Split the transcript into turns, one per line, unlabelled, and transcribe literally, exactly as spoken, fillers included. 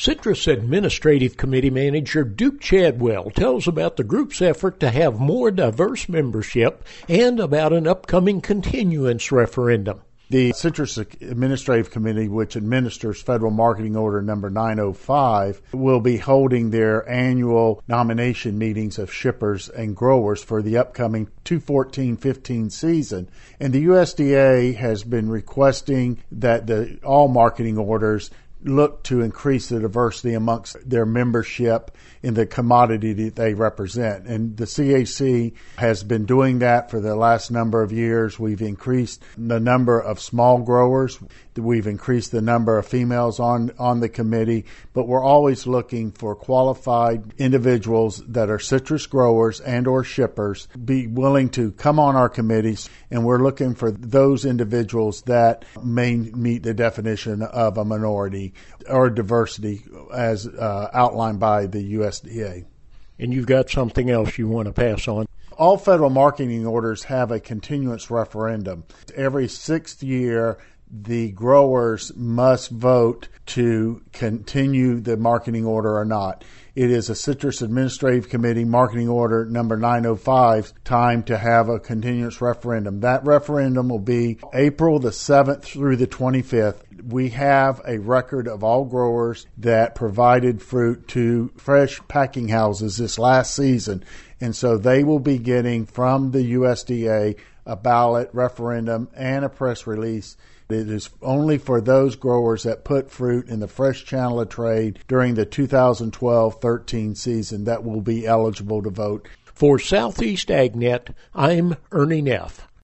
Citrus Administrative Committee Manager Duke Chadwell tells about the group's effort to have more diverse membership and about an upcoming continuance referendum.
The Citrus Administrative Committee, which administers Federal Marketing Order number nine oh five, will be holding their annual nomination meetings of shippers and growers for the upcoming two fourteen fifteen season. And the U S D A has been requesting that the all marketing orders look to increase the diversity amongst their membership in the commodity that they represent. And the C A C has been doing that for the last number of years. We've increased the number of small growers. We've increased the number of females on, on the committee, but we're always looking for qualified individuals that are citrus growers and or shippers, be willing to come on our committees, and we're looking for those individuals that may meet the definition of a minority or diversity as uh, outlined by the U S D A.
And you've got something else you want to pass on.
All federal marketing orders have a continuance referendum. Every sixth year, the growers must vote to continue the marketing order or not. It is a Citrus Administrative Committee Marketing Order number nine oh five time to have a continuance referendum. That referendum will be April the seventh through the twenty-fifth. We have a record of all growers that provided fruit to fresh packing houses this last season. And so they will be getting from the U S D A a ballot referendum and a press release. It is only for those growers that put fruit in the fresh channel of trade during the two thousand twelve thirteen season that will be eligible to vote.
For Southeast AgNet, I'm Ernie Neff.